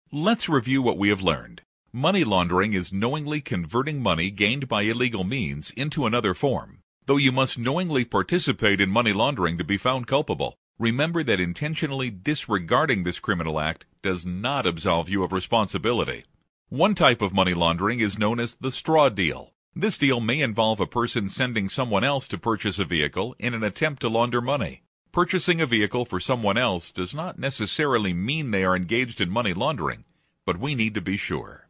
Let's review what we have learned. Money laundering is knowingly converting money gained by illegal means into another form. Though you must knowingly participate in money laundering to be found culpable, remember that intentionally disregarding this criminal act does not absolve you of responsibility. One type of money laundering is known as the straw deal. This deal may involve a person sending someone else to purchase a vehicle in an attempt to launder money. Purchasing a vehicle for someone else does not necessarily mean they are engaged in money laundering, but we need to be sure.